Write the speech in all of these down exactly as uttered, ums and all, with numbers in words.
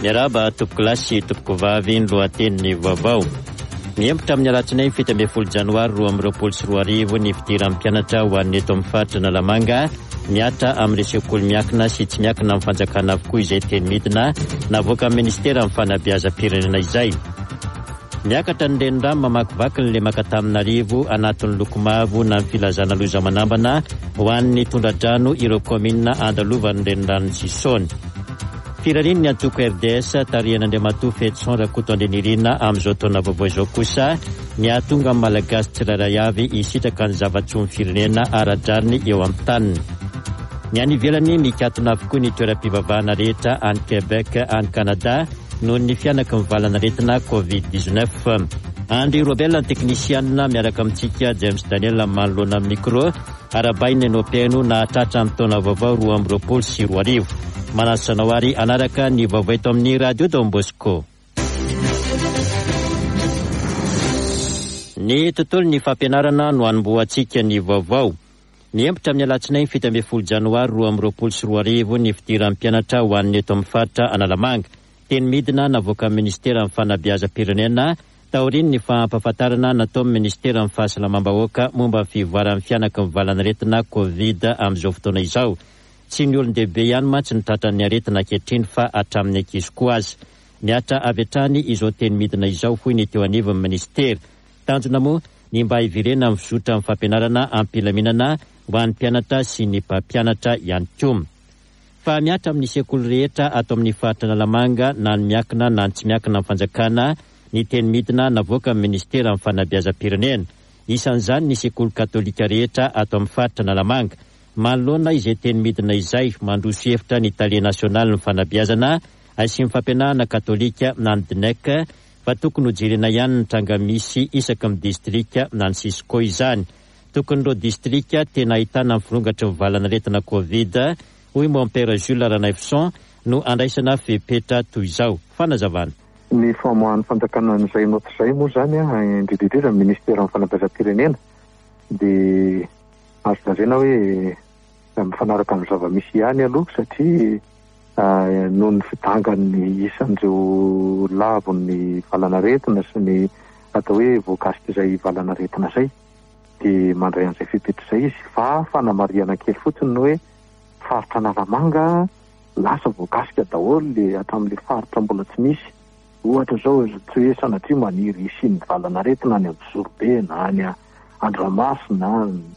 Miaraba tompoko lahy sy tompoko vavy ny lohatenin'ny vaovao. Miembotra amin'ny alatsinainy fito ambin'ny folo janoary roa amby roapolo sy roa arivo ny fidiran'ny mpianatra ho an'ny eto amin'ny faritra Analamanga miatra amin'ny sekoly miakina sy tsy miakina amin'ny fanjakana avokoa izay teny midina navoaka amin'ny ministera amin'ny fanabeazam-pirenena izay. Miakatra ny renirano mamakivaky ny lemaka tamin'arivo anatin'ny loko mavo na ny filazana loza manambana ho an'ny tondradrano ireo komina andalovan'ny renirano Sisony. Firarin ny antoko R D S tarihan'Andriamatoa Fetson Rakoto Andrenirina amin'izao taona vaovao izao kosa ny ahatonga amin'ny malagasy tsirairay avy hisitraka ny zava-tsoa ny firenena ara-draniny eo amin'ny taniny. Ny any ivelany mikatona avokoa ny toeram-pivavahana rehetra any Quebec any Canada noho ny fianaka mivalana retina covid dix-neuf. Andry Robel ny teknisianina miaraka amintsika James Daniel manoloana amin'ny micro arabainy nopeno na tratra amin'ny taona vaovao roa amby roapolo sy roa arivo. Manasanao ary anaraka ny vaovao eto amin'ny radio Don Bosco. Ny tontolo ny fampianarana no anomboantsika ny vaovao. Miembotra amin'ny alatsinainy fito ambin'ny folo janoary roa amby roapolo sy roa arivo ny fidiran'ny mpianatra ho an'ny eto amin'ny faritra Analamanga. Teny midina navoaka amin'ny ministera amin'ny fanabeazam-pirenena taoriny ny fampahafantarana natao amin'ny ministera amin'ny fahasalamam-bahoaka momba ny fivoaran'ny fianaka mivalana retina covid amin'izao fotoana izao. Tsy ny olon-dehibe ihany mantsy ny tratran'ny aretina ankehitriny fa hatramin'ny ankizy koa azy. Miatra avy hatrany izao teny midina izao hoy ny teo anivon'ny ministera. Tanjona moa ny mba hivirena amin'ny fizotra amin'ny fampianarana ampilaminana ho an'ny mpianatra sy ny mpampianatra ihany koa. Fa miatra amin'ny sekoly rehetra ato amin'ny faritra Analamanga na ny miakina na ny tsy miakina amin'ny fanjakana ny teny midina navoaka amin'ny ministera amin'ny fanabeazam-pirenena. Isan'izany ny sekoly katolika rehetra ato amin'ny faritra Analamanga. Manoloana izay teny midina izay mandroso hevitra ny Italie nasionaly ny fanabeazana sy ny fampianarana katolika na ny D N E C fa tokony ho jerena ihany ny tranga misy isaka amin'ny distrika na ny sisy koa izany. Tokony ireo distrika tena ahitana mifirongatra mivalana retina covid hoy Mompera Jules Ranaivoson no andraisana fepetra toy izao. Fanazavana. Ny famoahany fanjakana an'izay noto izay moa zany indrindrindrindra ny ministera amin'ny fanabeazam-pirenena dia azo lazaina hoe mifanaraka amin'ny zava-misy ihany aloha satria noho ny fidangany isan'ireo lavon'ny valana retina sy ny atao hoe voakasika izay valana retina izay dia mandray an'izay fepetra izay izy fa fanamariana kely fotsiny no hoe faritra Analamanga lasa voakasika daholo le hatramin'le faritra mbola tsy misy. Ohatra zao tsy hoe sanatria maniry isiny valana retina any Abozorobe na any Andramasina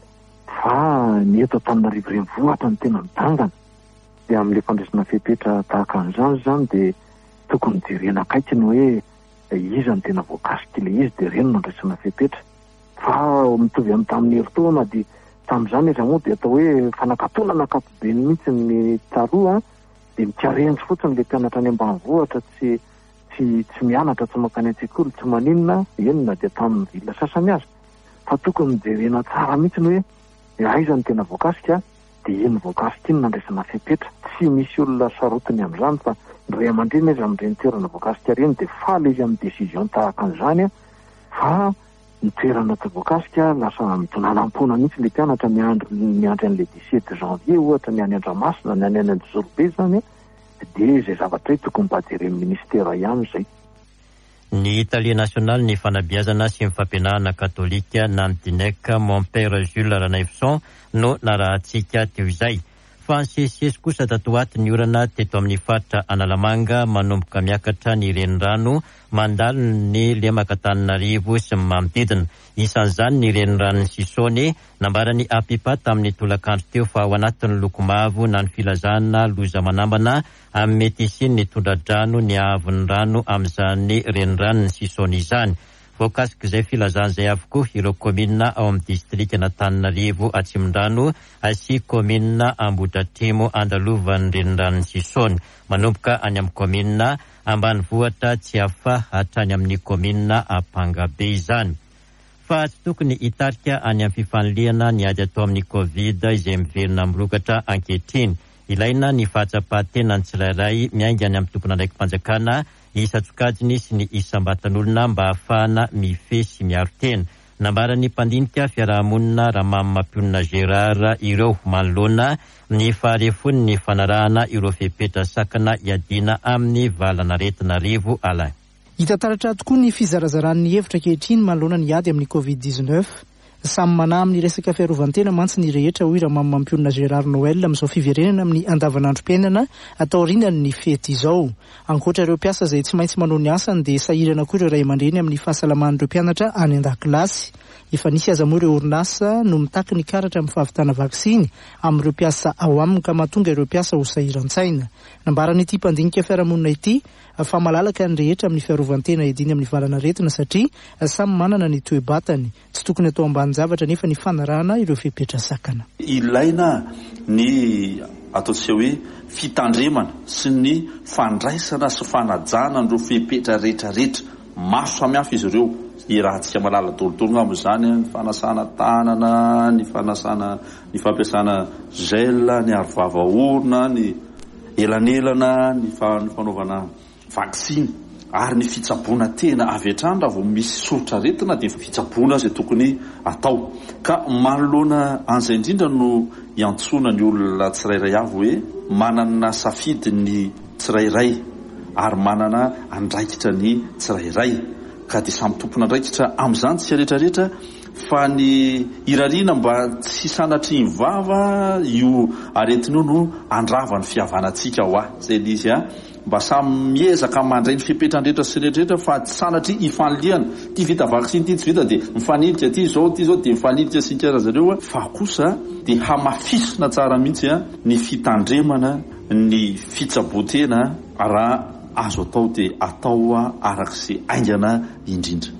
fa ny eto Antananarivo renivohitra ny tena midangana. Dia amin'ilay fandraisana fepetra tahaka an'izany zany dia tokony jerena akaiky ny hoe iza ny tena voakasika ilay izy dia reny no andraisana fepetra. Fa mitovy amin'ny tamin'ny herintaona dia tamin'izany izy moa dia atao hoe fanakatonana ankapobeny mihitsy ny tsaroa dia mikarenjy fotsiny ilay mpianatra any ambanivohitra tsy tsy tsy mianatra tsy makany an-tsekoly tsy maninona enona dia tamin'ny vila sasany azy. Fa tokony jerena tsara mihitsy ny hoe aiza ny tena voakasika dia iny voakasika iny nandraisana fepetra. Tsy misy olona sarotiny amin'izany fa ny ray aman-dreny izy amin'ireny toerana voakasika ireny dia faly izy amin'ny décision tahaka an'izany fa ny toerana tsy voakasika lasa mitondranam-pona mihitsy ilay mpianatra miandry miandry an'ilay dix-sept janvier ohatra ny any Andramasina ny any any Abozorobe zany dia izay zavatra tokony mba jeren'ny ministera ihany izay. Ny Italie nasionaly ny fanabeazana sy ny fampianarana katolika na ny D N E C Mompera Jules Ranaivoson no narahantsika teo izay. Fa ansesisesy kosa tato aty ny orana teto amin'ny faritra Analamanga manomboka miakatra ny renirano mandalo ny lemaka Antananarivo sy ny manodidina. Isan'izany ny reniranon'ny Sisony nambarany apipa tamin'ny tolakandro teo fa ao anatin'ny loko mavo na ny filazana loza manambana amin'ny mety isiny ny tondradrano ny ahavon'ny rano amin'izany reniranon'ny Sisony izany. Voakasika izay filazana izay avokoa ireo komina ao amin'ny distrika Antananarivo Atsimondrano sy komina Ambohidratrimo andalovan'ny reniranon'ny Sisony manomboka any amin'ny komina Ambanivohitra tsy hafa hatrany amin'ny komina Ampangabe izany. Fa tsy tokony hitarika any amin'ny fifaniliana ny ady atao amin'ny covid izay miverina mirokatra ankehitriny. Ilaina ny fahatsapahatena ny tsirairay miainga any amin'ny tompona andraiky mpanjakana isa-tsokajiny sy ny isam-batan'olona mba ahafahana mifehy sy miaro tena. nambarany mpandinika fiarahamonina Ramamapionina Gérard ireo manoloana ny faharefony ny fanarahana ireo fepetra sakana iadina amin'ny valan'Antananarivo ala. Hita taratra tokoa ny fizarazaran'ny hevitra kehitriny manoloana ny ady amin'ny covid dix-neuf. Samy manahy amin'ny resaka fiarovantena mantsy ny rehetra hoy Ramamapionina Gérard Noël amin'izao fiverenana amin'ny andavanandrom-piainana atao aorianan'ny fety izao. Ankoatra ireo mpiasa izay tsy maintsy manao ny asany dia sahirana koa ireo ray aman-dreny amin'ny fahasalaman'ireo mpianatra any an-dakilasy. Efa nisy aza moa ireo orinasa no mitaky ny karatra amin'ny fahavitana vaksiny amin'ireo mpiasa ao aminy ka mahatonga ireo mpiasa ho sahiran-tsaina. Nambaran'ity mpandinika fiarahamonina ity fa malalaka ny rehetra amin'ny fiarovantena ediny amin'ny valan'aretina satria samy manana ny toe-batany, tsy tokony atao ambany zavatra nefa ny fanarahana ireo fepetra sakana. Ilaina ny ataontsika hoe fitandremana sy ny fandraisana sy fanajana ireo fepetra rehetrarehetra maro samihafa izy ireo. Irahantsika malala tolotolo amin'izany ny fanasana tanana, ny fanasana ny fampiasana gel, ny arovava orona, ny elanelana, ny fanaovana vaksiny ary ny fitsaboana tena avy hatrany raha vao misy soritra retina dia fitsaboana izay tokony atao. Ka manoloana an'izay indrindra no iantsona ny olona tsirairay avy hoe manana safidy ny tsirairay ary manana andraikitra ny tsirairay. Ka dia samy tompona andraikitra amin'izany tsy rehetrarehetra fa ny irariana mba tsy sanatry ny vava io aretin'io no andrava ny fihavanantsika ho ahy. Zay izy a mba samy miezaka mandray ny fepetrandrehetra sy rehetrarehetra fa tsy sanatry ifaniliana. Ty vita vaksiny ty tsy vita dia mifanilitra ty zao ty zao dia mifanilitra sy karazareo fa kosa dia hamafisina tsara mihitsy a ny fitandremana ny fitsaboatena raha azo atao dia atao arak'izay aingana indrindra.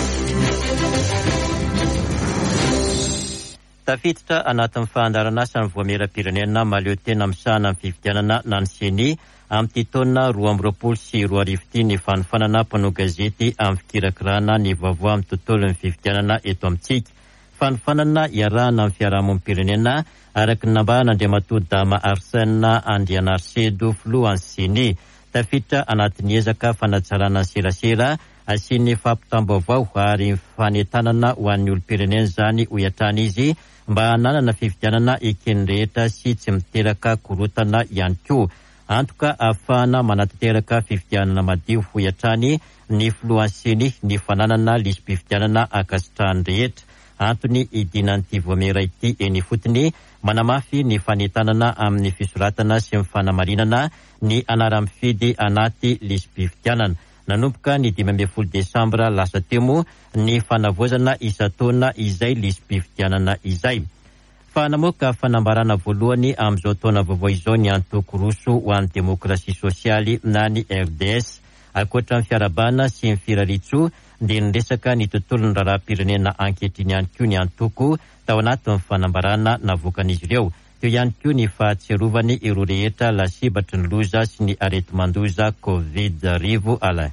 Tafiditra anatin'ny fahandaran'asa ny voameram-pirenena mahaleo tena misahana amin'ny fifidianana na ny seny amin'ny taona roa amby roapolo sy roa arivo ity ny fanofanana mpanao gazety amin'ny fikirakirana ny vaovao amin'ny tontolo ny fifidianana eto amintsika. Fanofanana iarahana amin'ny fiarahamonim-pirenena araky ny nambahana Andriamatoa Dama Arsène Andrianarsedo filohan'ny seny. Tafiditra anatin'ny ezaka fanatsarana ny serasera asiany fampitam-baovao ary fanentanana ho an'ny olom-pirenena izany ho iatrana izy mba hananana fifidianana ekeny rehetra sy tsy miteraka korotana ihany koa. Antoka ahafahana manatanteraka fifidianana madio ho iatrany ny filohan'ny seny ny fananana lisam-pifidianana ankasitrahany rehetra. Antony idinan'ity voamera ity eny fotony manamafy ny fanentanana amin'ny fisoratana sy ny fanamarinana ny anara-mifidy anaty lisam-pifidianana. Nanomboka ny dimy ambin'ny folo desambra lasa teo ny fanavoazana isa-taona izay lisam-pifidianana izay. Fa namoaka fanambarana voalohany amin'izao taona vaovao izao ny antoko roso ho an'ny demokrasia sosialy na ny R D S. Ankoatra ny fiarabana sy ny firaritso dia niresaka ny tontolon'ny raharaham-pirenena ankehitriny ihany koa ny antoko tao anatin'ny fanambarana navoakan'izy ireo. Teo ihany koa ny fahatsiarovany ireo rehetra lasibatry ny loza sy ny areti-mandoza covid arivo ala.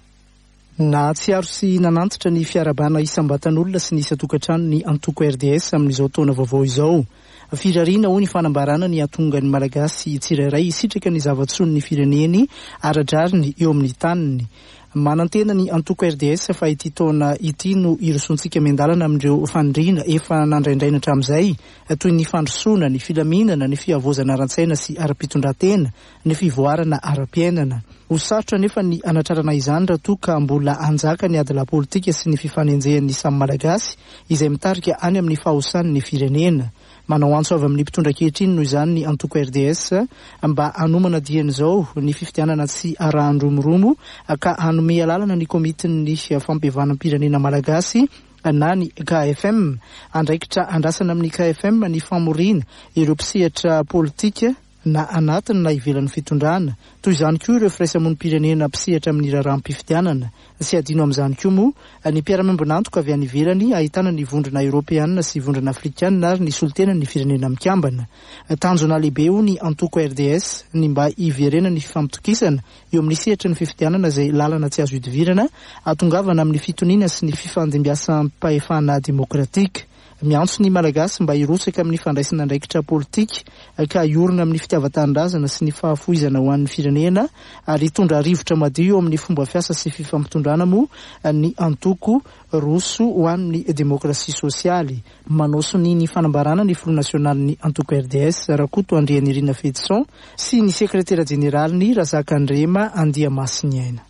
Na tsiaro sy nanantitra ny fiarabana isam-batan'olona sy ny isa-tokantrano ny antoko R D S amin'izao taona vaovao izao. Firariana ho ny fanambarana ny atonga ny malagasy tsirairay isitraka ny zava-tsono ny fireneny aradrariny eo amin'ny taniny. Manantena ny antoko R D S fa ity taona ity no irosontsika miandalana amin'ireo fanindrina efa nandraindraina hatramin'izay toy ny fandrosoana, ny filaminana, ny fiavozana ara-tsaina sy ara-pitondran-tena, ny fivoarana ara-piainana. Ho sarotra nefa ny anatrarana izany raha toa ka mbola anjaka ny adala politika sy ny fifanenjehan'ny samy malagasy izay mitarika any amin'ny fahosan'ny firenena. Manao antso avy amin'ny mpitondra ankehitriny noho izany ny antoko R D S mba hanomana dian'izao ny fifidianana sy arahan-dromoromo ka hanome lalana ny komitin'ny fampihevanam-pirenena malagasy na ny K F M. Andraikitra andrasana amin'ny K F M ny famorina ireo mpisehatra politika na anatiny na ivelan'ny fitondrana. Toy izany koa ireo firaisamonim-pirenena mpisehatra amin'ny raharaham-pifidianana. Sy adino amin'izany koa moa ny mpiara-miombonantoka avy any ivelany ahitana ny vondrona Europeanina sy vondrona Afrikanina ary ny solitenan'ny firenena mikambana. Tanjona lehibe ho ny antoko R D S ny mba iverena ny fifampitokisana eo amin'ny sehatra ny fifidianana izay lalana tsy azo idivirana atongavana amin'ny fitoniana sy ny fifandimbiasan'am-pahefana demokratika. miantso ny malagasy mba hirotsaka amin'ny fandraisana andraikitra politika ka iorina amin'ny fitiavan-tanindrazana sy ny fahafoizana ho an'ny firenena ary hitondra rivotra madio amin'ny fomba fiasa sy fifampitondrana moa ny antoko roso ho an'ny demokrasia sosialy. Manosony ny fanambarana ny Front National ny antoko R D S Rakoto Andrianirina Fedson sy ny sekretera jeneraly ny Razaka Andrema Andiamasinyaina.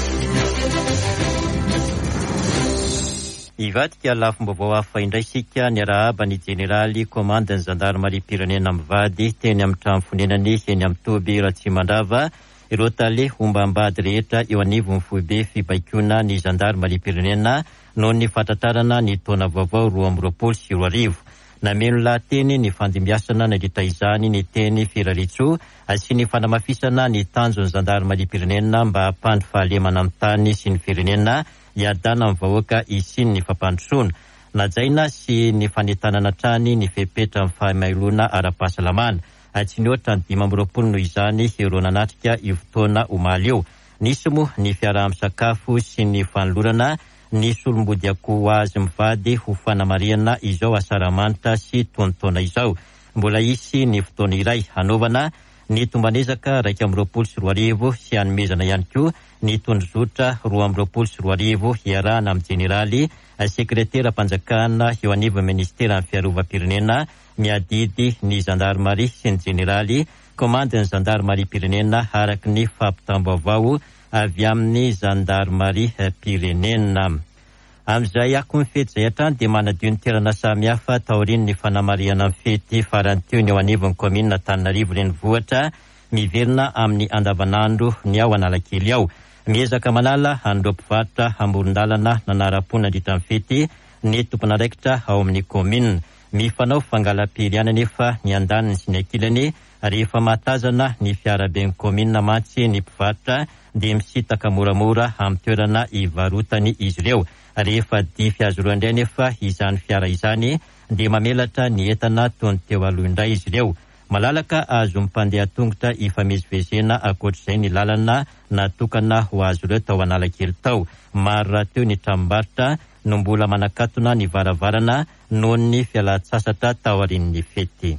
Ivadika lafim-baovao hafa indray sika ny arahaba ny jeneraly komandany zandarmaria pirenena mivady teny amin'ny trano fonenany eny amin'ny Toby Ratsimandrava ireo tale omba ambady rehetra eo anivon'ny foibe fibaikona ny zandarmaria pirenena noho ny fahatratarana ny taona vaovao roa amby roapolo sy roa arivo. Nameno lahateny ny fandimbiasana nandritra izany ny teny Firaritso sy ny fanamafisana ny tanjon'ny zandarmaria pirenena mba hampandry fahalemana amin'ny tany sy ny firenena iadana amin'ny vahoaka isiny ny fampandrosoana. Najaina sy ny fanetanana trany ny fepetra amin'ny fahamailona ara-pahasalamana. Tsy ny ohatra ny dimy amby roapolo noho izany ireo nanatrika io fotoana omaly eo. Nisy moa ny fiaraha-misakafo sy ny fanolorana nisy olombody akoho azy mivady ho fanamariana izao asaramanitra sy tontaona izao. Mbola isy ny fotoana iray hanaovana ny tombanezaka raika amby roapolo sy roa arivo sy hanomezana ihany koa ny tondrozotra roa amby roapolo sy roa arivo hiarahana amin'ny jeneraly sekretera mpanjakana eo anivon'ny ministera amin'ny fiarovam-pirenena miadidy ny zandarmaria sy ny jeneraly komandany zandarmaria pirenena araky ny fampitam-baovao avy amin'ny zandarmaria pirenena. Amin'izay ako ny fety izay hatrany dia manadio ny toerana samihafa taoriany ny fanamariana amin'ny fety farany teo ny eo anivon'ny komina Antananarivo renivohitra miverina amin'ny andavanandro ny ao Analakely ao. Miezaka malala anireo mpivarotra amoron-dalana nanara-pony nandritra ny fety ny tompon'andraikitra ao amin'ny komina. Mifanao fangalam-piriana nefa ny andaniny sy ny ankilany rehefa mahatazana ny fiaraben'ny komina mantsy ny mpivarotra dia misitaka moramora amin'ny toerana ivarotany izy ireo. Rehefa dify azy ireo indray nefa izany fiara izany dia mamelatra ny entana toy ny teo aloha indray izy ireo. Malalaka azo mpandeha tongotra ifamezivezena ankoatr'izay ny lalana natokana ho azy ireo tao Analakely tao. Maro raha teo ny tranombarotra no mbola manakatona ny varavarana noho ny fialan-tsasatra tao aorian'ny fety.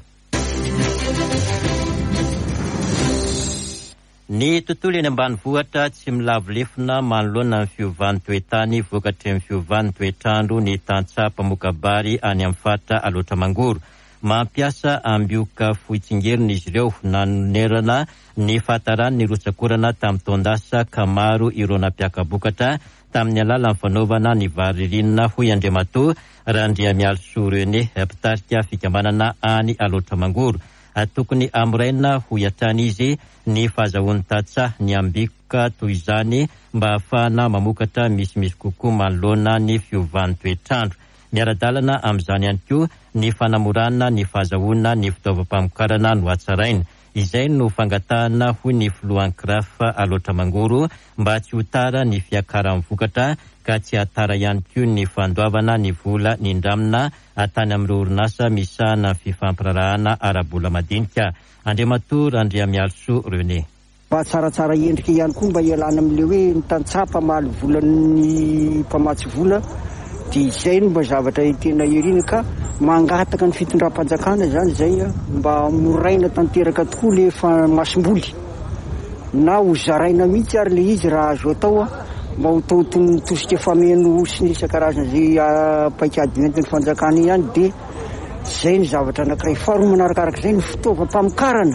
Ny tontolo eny ambanivohitra tsy milavolefona manoloana amin'ny fiovan'ny toetany vokatry amin'ny fiovan'ny toetrandro ny tantsapa mokabary any amin'ny faritra Alotra Mangoro. Mampiasa ambioka foitsingerina izy ireo nanonerana ny fahatarany ny rotsakorana tamin'ny taondasa ka maro ireo nampiakabokatra tamin'ny alalan'ny fanaovana ny vary ririnina hoy Andriamatoa Randriamialisoa Rene mpitarika fikambanana any Alotra Mangoro. Tokony amraina ho iatrany izy ny fahazahoan'ny tatsa ny ambika toy izany mba ahafahana mamokatra misimisy kokoa manoloana ny fiovan'ny toetrandro. Miara-dalana amin'izany ihany koa ny fanamorana ny fahazahoana ny fitaovam-pamokarana no hatsaraina. Izay no fangatahana ho ny filohan'ny Krafa Alotra Mangoro mba tsy ho tara ny fiakaran'ny vokatra ka tsy hatara ihany koa ny fandoavana ny vola ny ndramina atany amin'ireo orinasa misahana fifampirarahana ara-bola madinika. Andriamatoa Randriamialisoa Rene. Mba tsaratsara endrika ihany koa mba ialana amin'ilay hoe ny tantsapa mahaly volan'ny mpamatsy vola dia izay no mba zavatra tena irina ka mangataka ny fitondram-panjakana zany zay mba moraina tanteraka tokoa le masom-boly na ho zaraina mihitsy ary le izy raha azo atao mba ho tosika fameno sy ny isan-karazana zay paikady nentin'ny fanjakana ihany dia zay ny zavatra anankiray. Faharoa manarakaraka izay ny fitaovam-pamokarana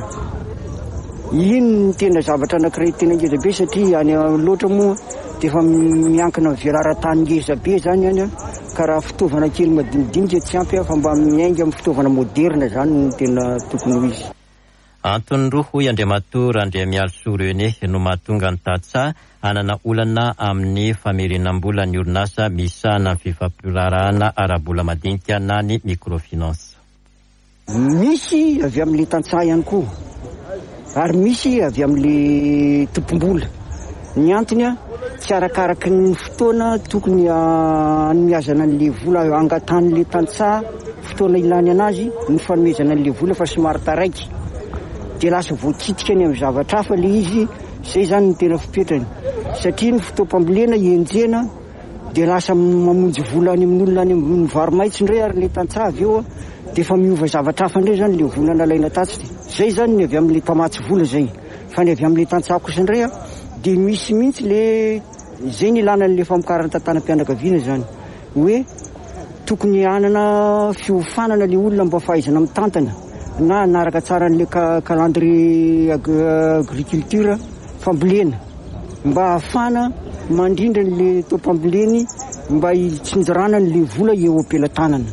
iny tena zavatra anankiray tena ngeza be satria any loatra moa dia efa miankina velara-tany ngeza be zany any ka raha fitaovana kely madinidinika tsy ampy fa mba miainga amin'ny fitaovana moderna zany no tena tokony ho izy. Antony roa hoy Andriamatoa Randriamialisoa Rene no mahatonga ny tatsa anana olana amin'ny famerenam-bola ny orinasa misahana ny fifampirarahana ara-bola madinika na ny microfinance. Misy avy amin'le tantsaha ihany koa ary misy avy amin'le tompom-bola. Ny antony tsy arakaraky ny fotoana tokony hanomezana an'le vola angatan'le tantsaha fotoana ilany anazy ny fanomezana an'le vola fa somary taraiky dia lasa voakitika any amin'ny zavatra hafa le izy. Izay zany ny tena fipetrany satria ny fotoam-pambolena enjena dia lasa mamonjy vola any amin'olona any amin'ny varomaitso indray ary le tantsavy eo dia efa miova zavatra hafa indray zany le vola nalaina tatsy. Zay zany ny avy amin'le mpamatsy vola zay. Fa ny avy amin'le tantsako kosa indray a dia misy mihitsy le zay ny ilana n'le famokarana tantanam-pianakaviana zany hoe tokony hanana fiofanana le olona mba fahaizana mitantana na anaraka tsara n'le calendrier agriculture fambolena mba ahafana mandrindra n'le tompamboleny mba hitsinjirana n'le vola eo ampelantanana.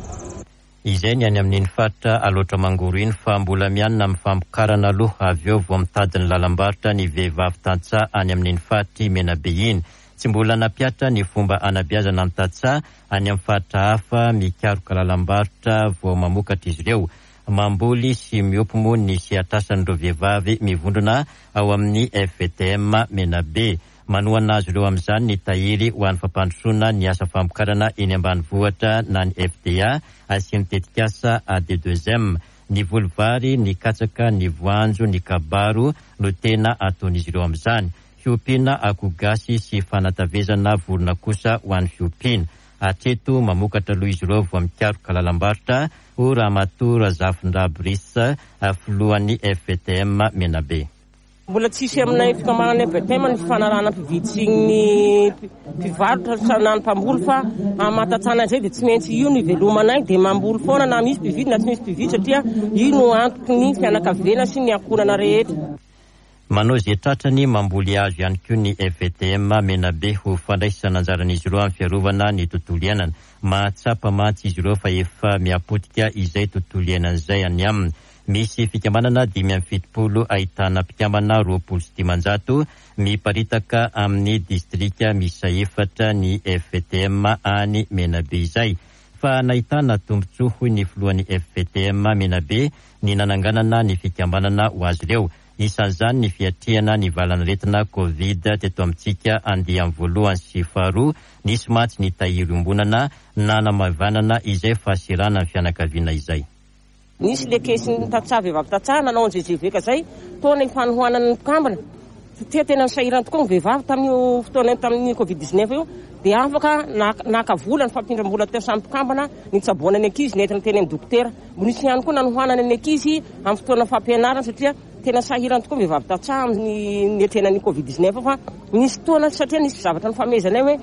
Izay ny any amin'iny faritra aloatra mangoro iny fa mbola mianina amin'ny fampokarana aloha avy eo vao mitady ny lalam-barotra ny vehivavy tantsaha any amin'iny faritry Menabe iny. Tsy mbola napiatra ny fomba anabeazana amin'ny tantsaha any amin'ny faritra hafa mikaroka lalam-barotra vao mamokatra izy ireo. Mamboly sy miopy moa ny sehatrasan'ireo vehivavy mivondrona ao amin'ny F V T M Menabe. Manohana azy ireo amin'izany ny tahiry ho an'ny fampandrosoana ny asa fampokarana eny ambanivohitra na ny F D A sy ny tetikasa A D deux M. Ny volovary, ny katsaka, ny voanjo, ny kabaro no tena ataon'izy ireo amin'izany. Fiompiana akoho gasy sy fanatavezana vorona kosa ho an'ny fiompiana. Hatreto mamokatra aloha izy ireo vao mikaroka lalam-barotra ho Ramatoa Razafindra Brice filohan'ny F V T M Menabe. Mbola tsisy aminay fikambanana F V T M ny fanarana mpividitsin'ny mpivarotra sanany mpamboly fa amatatsana zay dia tsy maintsy io ny velomanay dia mamboly foana na misy mpividy na tsy misy mpividy satria io no antoky ny fianakaviana sy ny ankonana rehetra. Manao izay tratrany mamboly azo ihany koa ny F V T M Menabe ho fandraisana anjaran'izy ireo amin'ny fiarovana ny tontolo iainana. Mahatsapa mantsy izy ireo fa efa miapotika izay tontolo iainana izay any aminy. Misy fikambanana dimy amby fitopolo ahitana mpikambana roapolo sy dimanjato miparitaka amin'ny distrika miisa efatra ny F V T M any Menabe izay. Fa nahitana tombotsoa ny filohan'ny F V T M Menabe ny nananganana ny fikambanana ho azy ireo. Isan'izany ny fiatrihana ny valan'aretina Covid teto amintsika andeha amin'ny voalohany sy faharoa nisy matsy ny tahiry ombonana na namavanana izay fahaserana ny fianakaviana izay. Nisy le kesy ny tantsaha vehivavy tantsaha nanao an'izay veka zay toana ifanohanana ny mpikambana satria tena nisahirana tokoa ny vehivavy tamin'io fotoana tamin'ny Covid dix-neuf io dia afaka naka vola ny fampindram-bola teo samy mpikambana ny tsaboana ny ankizy nentina teny amin'ny dokotera. Mbo nisy ihany koa nanohanana ny ankizy amin'ny fotoana fampianarana satria tena sahirana tokoa ny vehivavy tantsaha amin'ny netena ny Covid dix-neuf fa nisy toana satria nisy zavatra ny famezanay hoe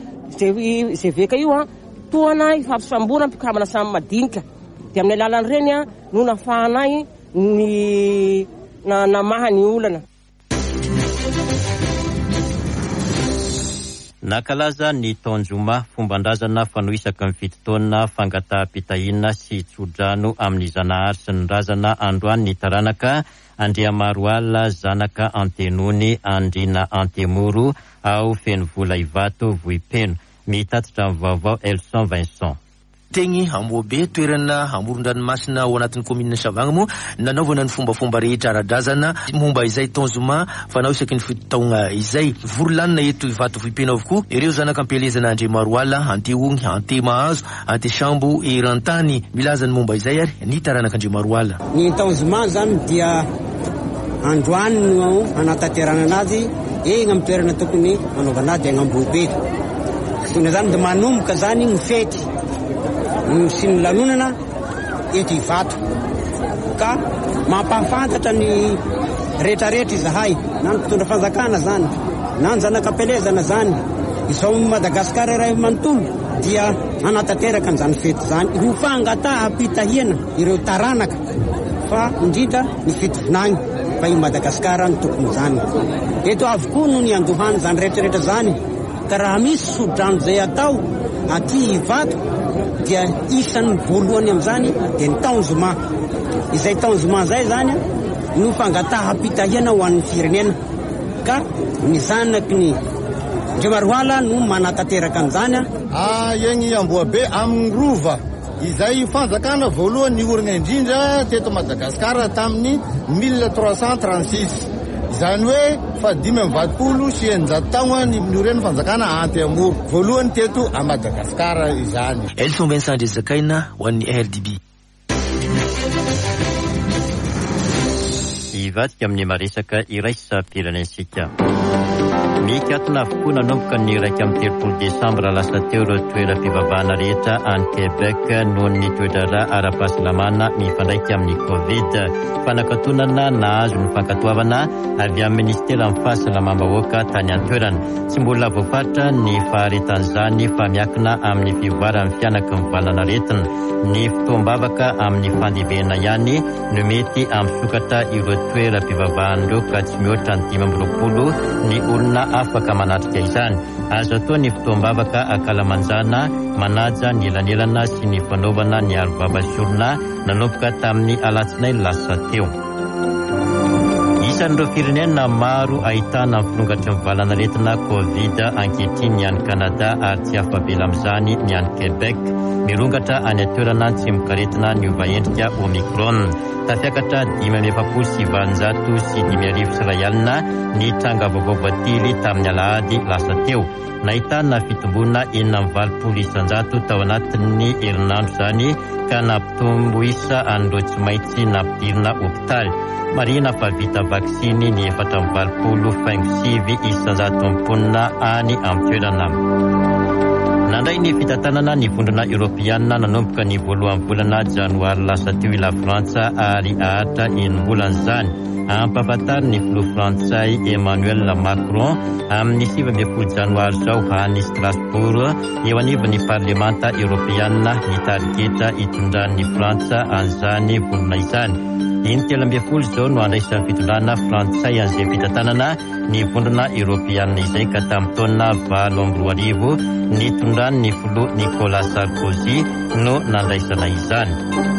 zay veka io a toana ifampisamboana mpikambana samy madinika. Dia amin'ny alalan'ny reny a no nafahanay ny namaha ny olana. Nakalaza ny taonjoma fomban-drazana fanohisaka ny fito taona fangataham-pitahiana sy tsodrano amin'ny Zanahary sy ny razana androany ny taranaka Andriamaro Ala zanaka Antenony Andrina Antemoro ao feno vola Ivato Vohipeno mitatitra amin'ny vaovao Elson Vincent. Tegny Amobe toerana amoron-dranomasina ao anatin'ny komina Savagna moa nanaovana ny fombafomba rehetra ara-drazana momba izay taonjoma fanao isaky ny fito taogna izay vorolanina eto Ivato Vohipeno avokoa ireo zanaka ampelezana Andriamaro Ala Anteogny Antemahazo Anteshambo Erantany milaza ny momba izay ary ny taranaka Andriamaro Ala. Ny taonjoma zany dia androany no anatanterana anazy egny amin'ny toerana tokony anaovana azy agny Amobe. Sina zany dia manomboka zany ny fety sy ny lanonana eto Ivato ka mampahafantatra ny rehetrarehetra izahay na ny mpitondra fanjakana zany na ny zanakam-pelezana zany izao Madagasikara iray manontolo dia anatanteraka n'izany fety zany ho fangataha-pitahiana ireo taranaka fa indrindra ny fitovinany fa i Madagasikara ny tokony zany. Eto avokoa no ny andohany zany rehetrarehetra zany ka raha misy sodrano zay atao aty Ivato dia isan'ny voalohany amin'izany dia ny taonjoma. Izay taonjoma zay zany no fangataha-pitahiana ho an'ny firenena ka ny zanaky ny Andriamaro Ala no manatanteraka an'izany. Ah, egny Amboabe amin'ny rova izay fanjakana voalohany ny orina indrindra teto Madagasikara tamin'ny mille trois cent trente-six. Izany hoe fa dimy amby valopolo sy eninjato taogna ny niorena fanjakana Antemoro voalohany teto a Madagasikara izany. Elson Vincent Ndezakaina ho an'ny R D B. Ivadika amin'ny maresaka iraisa pirenensika. mikatona avokoa nanomboka ny iraika amin'ny telopolo desambra lasa teo ireo toeram-pivavahana rehetra any Quebec noho ny toedrara ara-pahasalamana mifandraika amin'ny Covid. Fanakatonana nahazo ny fankatoavana avy amin'ny ministera amin'ny fahasalamam-bahoaka tany an-toerana. Tsy mbola voafatra ny faharetan'izany fa miankina amin'ny fivoaran'ny fianaka mivalana retina. Ny fotoam-bavaka amin'ny fandevena ihany no mety amin'ny sokatra ireo toeram-pivavahan'ireo ka tsy mihoatra ny dimy amby roapolo ny olona afaka manatrika izany. Azo atao ny fotoam-bavaka akalamanjana manaja ny elanelana sy ny fanaovana ny arovava-sorona nanomboka tamin'ny alatsinainy lasa teo. Isan'ireo firenena maro ahitana ny filongatry mivalana retina Covid ankehitriny any Kanada ary tsy afabela amin'izany ny any Quebec. Mirongatra any atoerana tsy mikaretina ny ovaendrika Omicron. Tafiakatra dimy amby efapolo sy valonjato sy dimy arivo sy iray alina ny tranga vaovao voatily tamin'ny alahady lasa teo. Nahitana fitombona enina amby valopolo isanjato tao anatin'ny herinandro izany ka nampitombo isa an'ireo tsy maintsy nampidirina hopitaly. Marina fa vita vaksiny ny efatra amby valopolo faingo sivy isanjato mponina any amin'ny toerana. Nandray ny fitantanana ny vondrona Europiana nanomboka ny voalohan'ny volana janoary lasa teo ila Frantsa ary ahatra enim-bolan'izany. Ampahafantary ny filoha Frantsay Emmanuel Macron amin'ny sivy amby folo janoary izao any Strasbourg eo anivon'ny parlemanta Europiana ny tariketa hitondran'ny Frantsa an'izany vondrona izany. Iny telo amby folo izao no andraisan'ny fitondrana Frantsay an'izay fitantanana ny vondrona Europiana izay ka tamin'ny taona valo amby roa arivo nitondran'ny filoha Nicolas Sarkozy no nandraisana izany.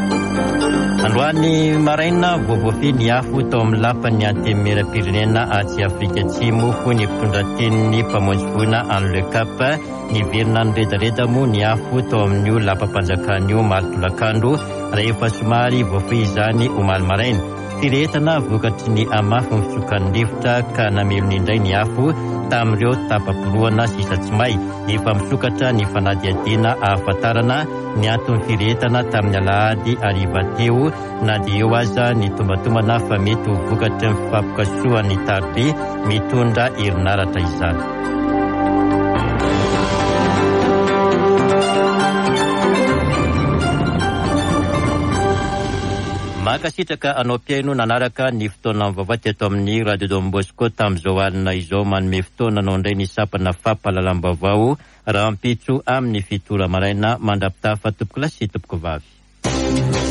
Androany maraina voavoafy ny afo tao amin'ny lapan'ny antemera-pirenena atsy Afrika Atsimo ho ny mpitondra tenin'ny mpamonjy voina any Le Cap niverina ny redareda moa ny afo tao amin'io lapam-panjakan'io malotolakandro rehefa somary voafy izany omaly maraina. Firehetana vokatry ny amafo misokan'ny rivotra ka namelony indray ny afo tamin'ireo tapapoloana sisa tsy may. Efa misokatra ny fanadihadiana ahafantarana ny antony firehetana tamin'ny alahady ariva teo na dia eo aza ny tombatomana fa mety ho vokatry ny fampikasoan'ny tarobe mitondra herinaratra izany. Makasitraka anao piaino nanaraka ny fotoana mivavaty eto amin'ny Radio Don Bosco tamin'izao alina izao manome fotoana anao indray ny sapana fampahalalam-baovao raha ampitso amin'ny fitora maraina mandrapitafa tompoko lasy tompoko vavy.